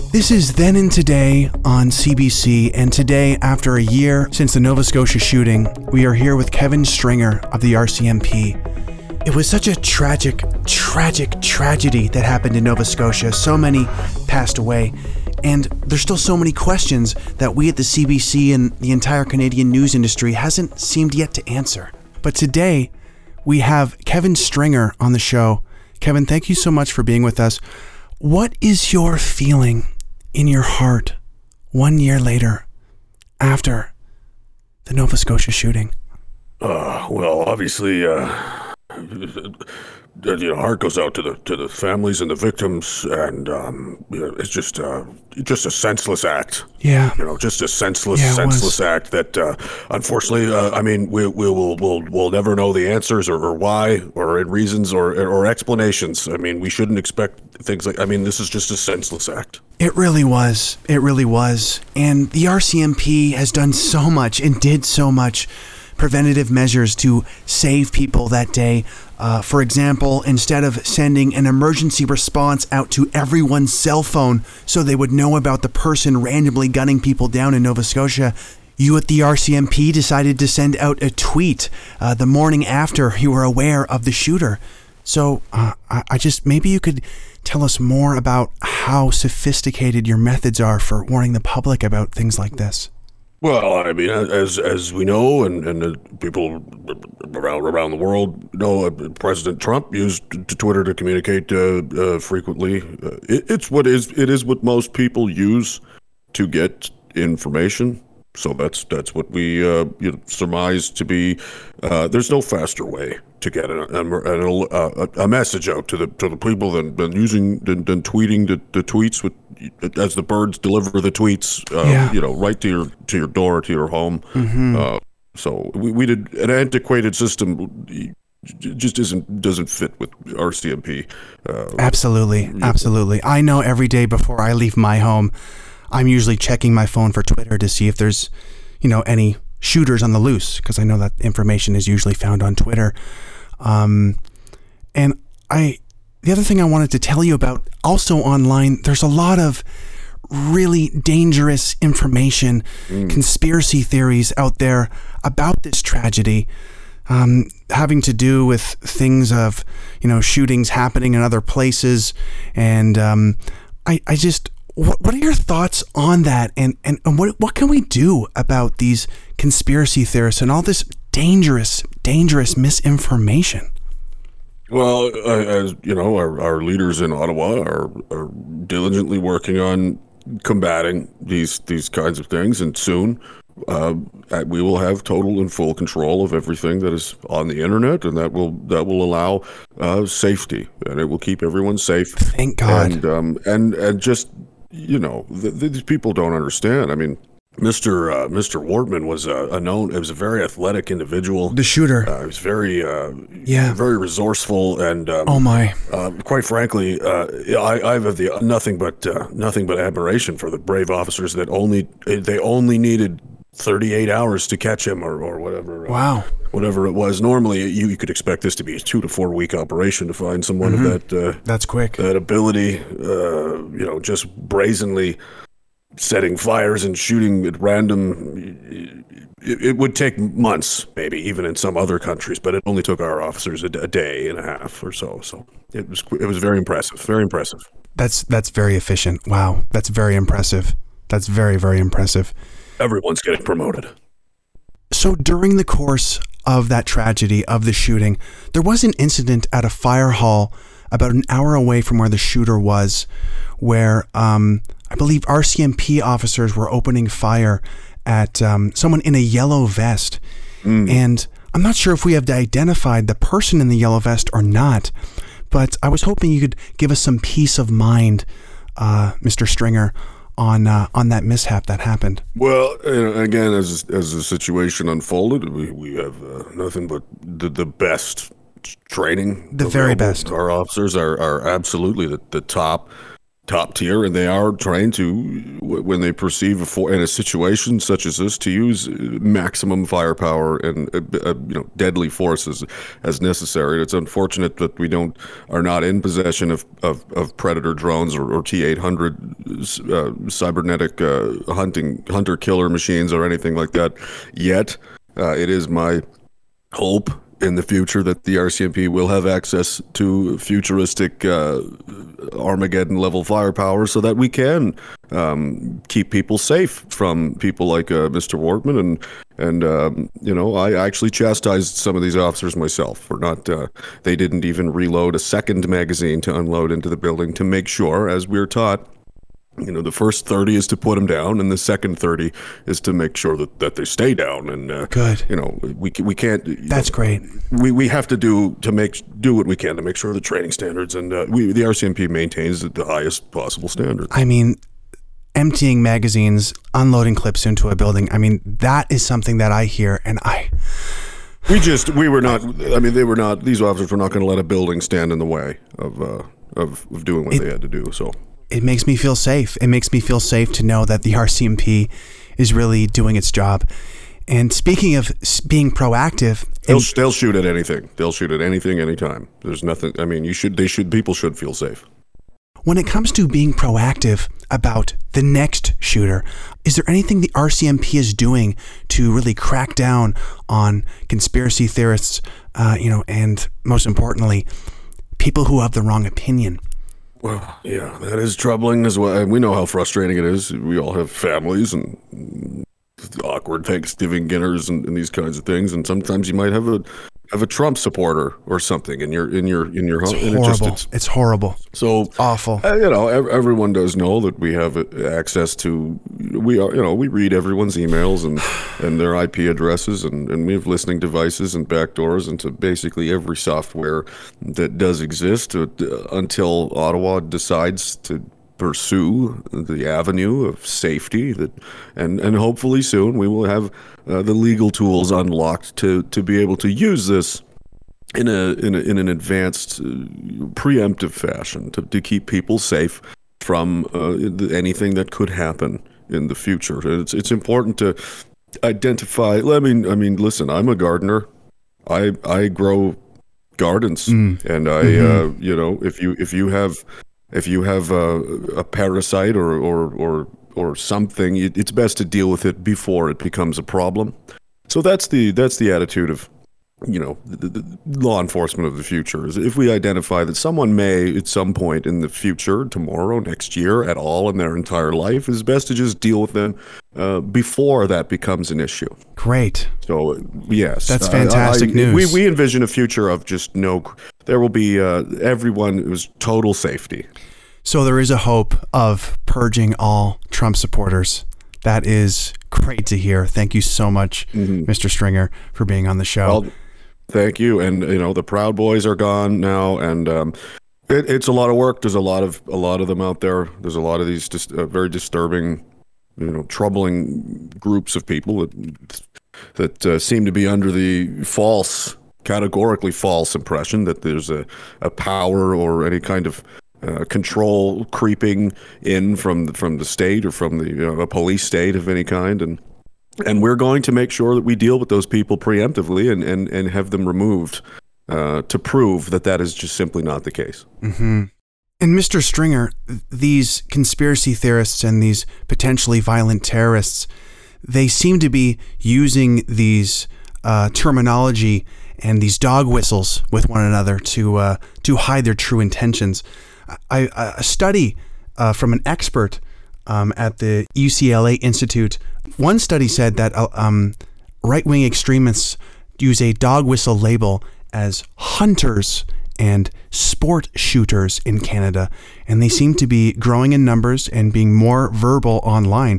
This is Then and Today on CBC, and today, after a year since the Nova Scotia shooting, we are here with Kevin Stringer of the RCMP. It was such a tragic tragedy that happened in Nova Scotia. So many passed away, and there's still so many questions that we at the CBC and the entire Canadian news industry hasn't seemed yet to answer. But today, we have Kevin Stringer on the show. Kevin, thank you so much for being with us. What is your feeling in your heart 1 year later after the Nova Scotia shooting? Well, obviously, heart goes out to the families and the victims, and it's just a senseless act. Yeah. Just a senseless act that, unfortunately, we'll never know the answers or why or reasons or explanations. I mean, we shouldn't expect things like. I mean, this is just a senseless act. It really was. It really was. And the RCMP has done so much and did so much preventative measures to save people that day. For example, instead of sending an emergency response out to everyone's cell phone so they would know about the person randomly gunning people down in Nova Scotia, you at the RCMP decided to send out a tweet the morning after you were aware of the shooter. So maybe you could tell us more about how sophisticated your methods are for warning the public about things like this. Well, I mean, as we know, and people around the world know, President Trump used Twitter to communicate frequently. It is what most people use to get information. So that's what we surmise to be. There's no faster way to get a message out to the people than tweeting the tweets with as the birds deliver the tweets. Right to your door, to your home. Mm-hmm. So we did an antiquated system. Just doesn't fit with RCMP. Absolutely. I know every day before I leave my home, I'm usually checking my phone for Twitter to see if there's, any shooters on the loose, because I know that information is usually found on Twitter. The other thing I wanted to tell you about, also online, there's a lot of really dangerous information, conspiracy theories out there about this tragedy, having to do with things of, shootings happening in other places. And what are your thoughts on that? And what can we do about these conspiracy theorists and all this dangerous misinformation? Well, as you know, our leaders in Ottawa are diligently working on combating these kinds of things, and soon we will have total and full control of everything that is on the internet, and that will allow safety, and it will keep everyone safe. Thank God. And just these people don't understand. I mean, Mr. Wortman was a very athletic individual. The shooter. He was very resourcely, and quite frankly, I have nothing but admiration for the brave officers that only needed 38 hours to catch him or whatever. Wow. Whatever it was. Normally, you could expect this to be a 2 to 4 week operation to find someone of that. That's quick. That ability, just brazenly setting fires and shooting at random. It would take months, maybe even in some other countries, but it only took our officers a day and a half or so. So it was very impressive. Very impressive. That's very efficient. Wow, that's very impressive. That's very, very impressive. Everyone's getting promoted. So during the course of that tragedy, of the shooting, there was an incident at a fire hall about an hour away from where the shooter was, where I believe RCMP officers were opening fire at someone in a yellow vest. And I'm not sure if we have identified the person in the yellow vest or not, but I was hoping you could give us some peace of mind, Mr. Stringer, on that mishap that happened. Well, again, as the situation unfolded, we have nothing but the best training. The very best. Our officers are absolutely the top top tier, and they are trained to, when they perceive in a situation such as this, to use maximum firepower and deadly force as necessary. It's unfortunate that we are not in possession of Predator drones or T-800 cybernetic hunter killer machines or anything like that yet. It is my hope in the future that the RCMP will have access to futuristic Armageddon level firepower so that we can keep people safe from people like Mr. Wortman. And I actually chastised some of these officers myself for not, they didn't even reload a second magazine to unload into the building to make sure, as we're taught, the first 30 is to put them down, and the second 30 is to make sure that they stay down. And good. We can't. That's great. We have to do what we can to make sure the training standards and the RCMP maintains the highest possible standards. I mean, emptying magazines, unloading clips into a building. I mean, that is something that I hear, and we were not. I mean, they were not. These officers were not going to let a building stand in the way of doing what they had to do. So. It makes me feel safe. It makes me feel safe to know that the RCMP is really doing its job. And speaking of being proactive, they'll shoot at anything. They'll shoot at anything, anytime. There's nothing. I mean, people should feel safe. When it comes to being proactive about the next shooter, is there anything the RCMP is doing to really crack down on conspiracy theorists, and most importantly, people who have the wrong opinion? Well, yeah, that is troubling as well. We know how frustrating it is. We all have families and awkward Thanksgiving dinners and these kinds of things. And sometimes you might have a Trump supporter or something in your home. It's horrible. It's horrible. So it's awful. Everyone does know that we have access to. We read everyone's emails and their IP addresses, and we have listening devices and backdoors into basically every software that does exist until Ottawa decides to pursue the avenue of safety and hopefully soon we will have the legal tools unlocked to be able to use this in an advanced preemptive fashion to keep people safe from anything that could happen in the future. It's important to identify. I mean, listen, I'm a gardener. I grow gardens, and if you have a parasite or something, it's best to deal with it before it becomes a problem. So that's the attitude of the law enforcement of the future. Is if we identify that someone may at some point in the future, tomorrow, next year, at all in their entire life, it's best to just deal with them before that becomes an issue. Great. So yes, that's fantastic news. We envision a future of just there will be everyone. It was total safety. So there is a hope of purging all Trump supporters. That is great to hear. Thank you so much, Mr. Stringer, for being on the show. Well, thank you. And the Proud Boys are gone now, and it's a lot of work. There's a lot of them out there. There's a lot of these just very disturbing, troubling groups of people that seem to be under the categorically false impression that there's a power or any kind of control creeping in from the state or from a police state of any kind, and we're going to make sure that we deal with those people preemptively and have them removed to prove that is just simply not the case. Mm-hmm. And Mr. Stringer, these conspiracy theorists and these potentially violent terrorists, they seem to be using these terminology and these dog whistles with one another to hide their true intentions. A study from an expert at the UCLA Institute, one study said that right-wing extremists use a dog whistle label as hunters and sport shooters in Canada, and they seem to be growing in numbers and being more verbal online.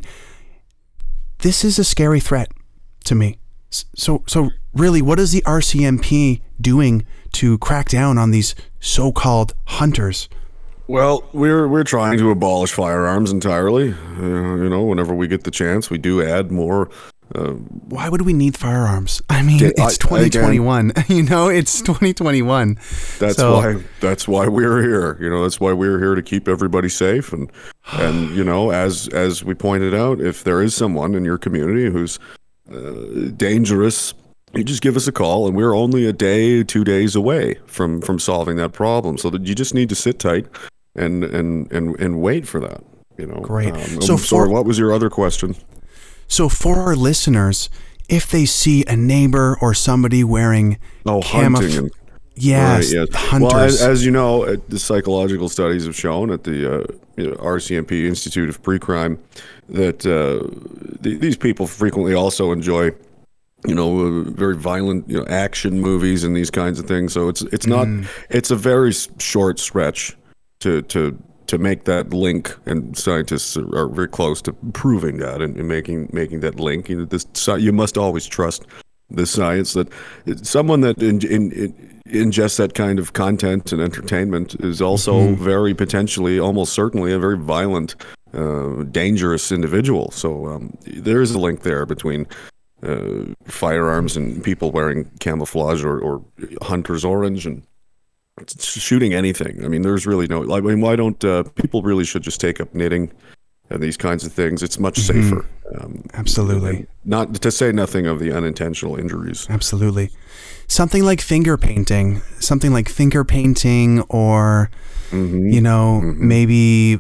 This is a scary threat to me. So really, what is the RCMP doing to crack down on these so-called hunters? Well, we're trying to abolish firearms entirely. Whenever we get the chance, we do add more Why would we need firearms? I mean, it's 2021. It's 2021. That's why we're here. That's why we're here to keep everybody safe. And as we pointed out, if there is someone in your community who's dangerous, you just give us a call, and we're only a day, 2 days away from solving that problem. So that you just need to sit tight and wait for that. Great. Sorry, what was your other question? So for our listeners, if they see a neighbor or somebody wearing hunting. Yes, right, hunters. Well, as you know, the psychological studies have shown at the RCMP Institute of Pre-Crime that these people frequently also enjoy, very violent, action movies and these kinds of things. So it's not it's a very short stretch to make that link, and scientists are very close to proving that and making that link. You must always trust the science that someone that ingests that kind of content and entertainment is also very potentially, almost certainly, a very violent, dangerous individual. So there is a link there between firearms and people wearing camouflage or hunter's orange and shooting anything. I mean, there's really why don't people really should just take up knitting and these kinds of things? It's much safer. Absolutely. Not to say nothing of the unintentional injuries. Absolutely. Something like finger painting or, maybe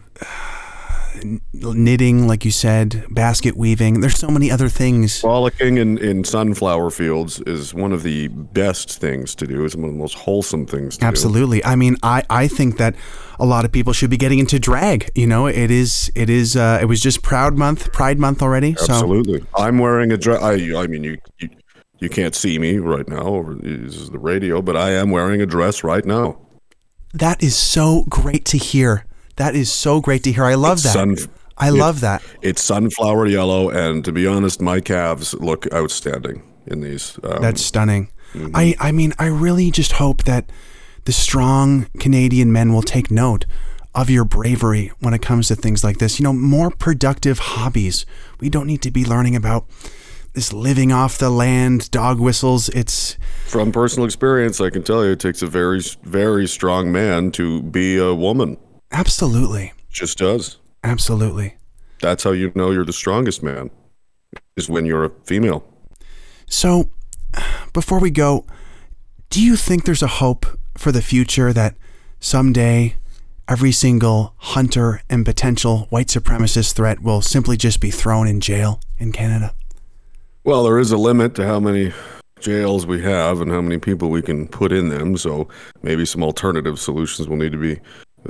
knitting, like you said, basket weaving. There's so many other things. Frolicking in sunflower fields is one of the best things to do. It's one of the most wholesome things to do. Absolutely. I mean, I think that a lot of people should be getting into drag. It was just Pride Month already. Absolutely. So. I'm wearing a dress. I mean, you can't see me right now over the radio, but I am wearing a dress right now. That is so great to hear. I love that. Love that. It's sunflower yellow, and to be honest, my calves look outstanding in these. That's stunning. I mean, I really just hope that the strong Canadian men will take note of your bravery when it comes to things like this. More productive hobbies. We don't need to be learning about this living off the land, dog whistles. It's from personal experience. I can tell you, it takes a very, very strong man to be a woman. Absolutely. Just does. Absolutely. That's how you know you're the strongest man, is when you're a female. So, before we go, do you think there's a hope for the future that someday every single hunter and potential white supremacist threat will simply just be thrown in jail in Canada? Well, there is a limit to how many jails we have and how many people we can put in them, so maybe some alternative solutions will need to be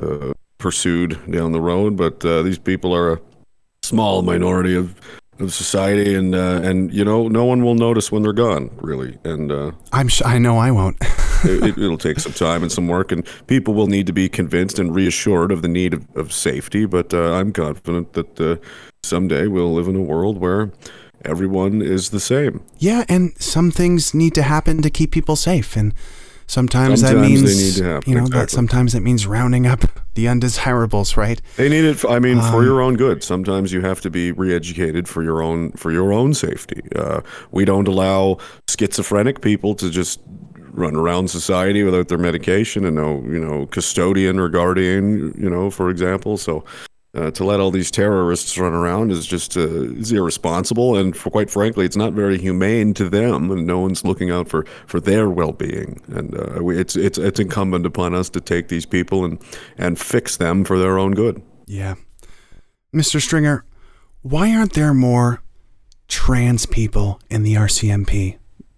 pursued down the road, but these people are a small minority of society, and no one will notice when they're gone, really. And I know I won't. It'll take some time and some work, and people will need to be convinced and reassured of the need of safety, but I'm confident that someday we'll live in a world where everyone is the same. Yeah, and some things need to happen to keep people safe, and Sometimes that means, they need to happen. Exactly. Sometimes it means rounding up the undesirables, right? They need it. I mean, for your own good. Sometimes you have to be re-educated for your own safety. We don't allow schizophrenic people to just run around society without their medication and no, custodian or guardian, for example. So to let all these terrorists run around is just is irresponsible, and quite frankly, it's not very humane to them, and no one's looking out for their well-being. And it's incumbent upon us to take these people and fix them for their own good. Yeah, Mr. Stringer, why aren't there more trans people in the RCMP?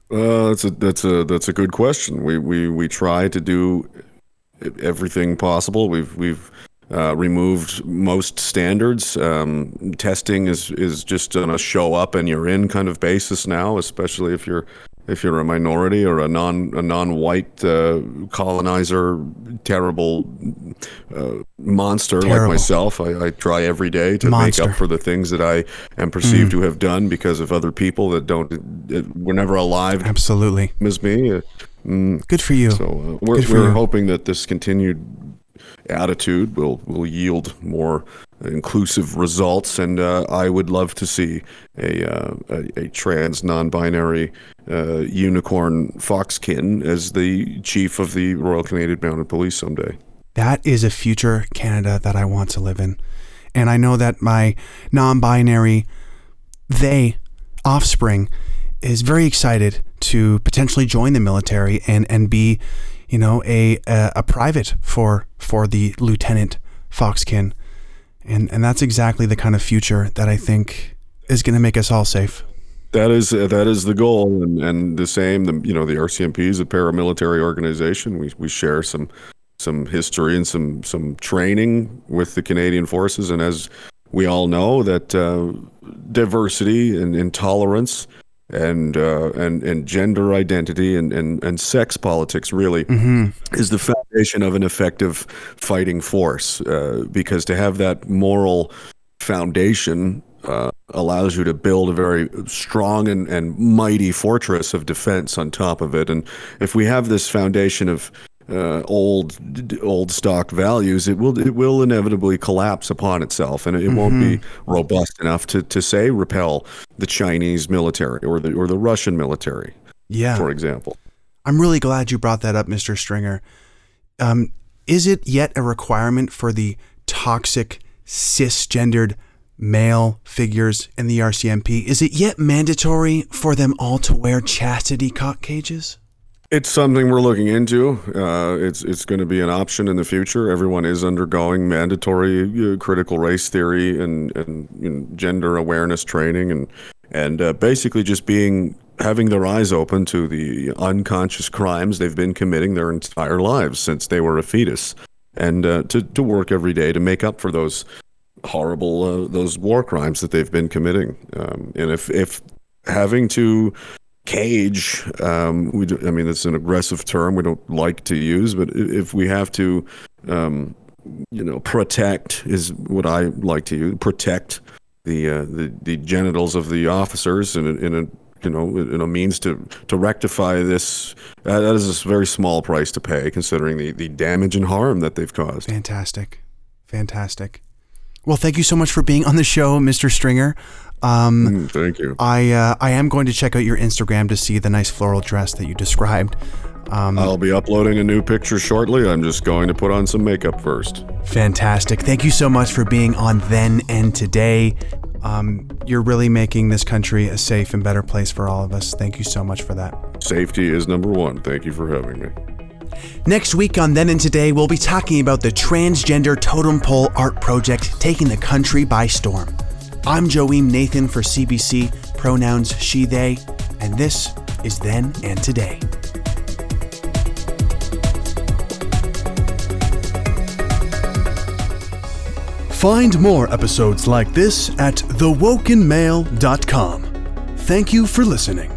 That's a good question. We try to do everything possible. We've removed most standards. Testing is just on a show up and you're in kind of basis now, especially if you're a minority or a non-white colonizer, terrible monster like myself. I try every day to make up for the things that I am perceived to have done because of other people that were never alive. Absolutely. As me. Good for you. So we're hoping that this continued attitude will yield more inclusive results. And I would love to see a trans, non-binary unicorn foxkin as the chief of the Royal Canadian Mounted Police someday. That is a future Canada that I want to live in. And I know that my non-binary offspring is very excited to potentially join the military and be, a private for the Lieutenant Foxkin. And that's exactly the kind of future that I think is going to make us all safe. That is the goal, and the same. The RCMP is a paramilitary organization. We share some history and some training with the Canadian Forces, and as we all know, that diversity and intolerance and gender identity and sex politics really is the foundation of an effective fighting force. Because to have that moral foundation allows you to build a very strong and mighty fortress of defense on top of it. And if we have this foundation of old stock values, it will inevitably collapse upon itself, and it won't be robust enough to say repel the Chinese military or the Russian military. Yeah, for example. I'm really glad you brought that up, Mr. Stringer. Is it yet a requirement for the toxic cisgendered male figures in the RCMP? Is it yet mandatory for them all to wear chastity cock cages? It's something we're looking into. It's going to be an option in the future. Everyone is undergoing mandatory critical race theory and gender awareness training, and basically just having their eyes open to the unconscious crimes they've been committing their entire lives since they were a fetus, and to work every day to make up for those horrible those war crimes that they've been committing. And if having to cage, it's an aggressive term we don't like to use, but if we have to, protect is what I like to use, protect the genitals of the officers in a means to rectify this, that is a very small price to pay considering the damage and harm that they've caused. Fantastic. Well, thank you so much for being on the show, Mr. Stringer. Thank you. I am going to check out your Instagram to see the nice floral dress that you described. I'll be uploading a new picture shortly. I'm just going to put on some makeup first. Fantastic. Thank you so much for being on Then and Today. You're really making this country a safe and better place for all of us. Thank you so much for that. Safety is number one. Thank you for having me. Next week on Then and Today, we'll be talking about the Transgender Totem Pole art project taking the country by storm. I'm Joeem Nathan for CBC, pronouns she, they, and this is Then and Today. Find more episodes like this at thewokenmail.com. Thank you for listening.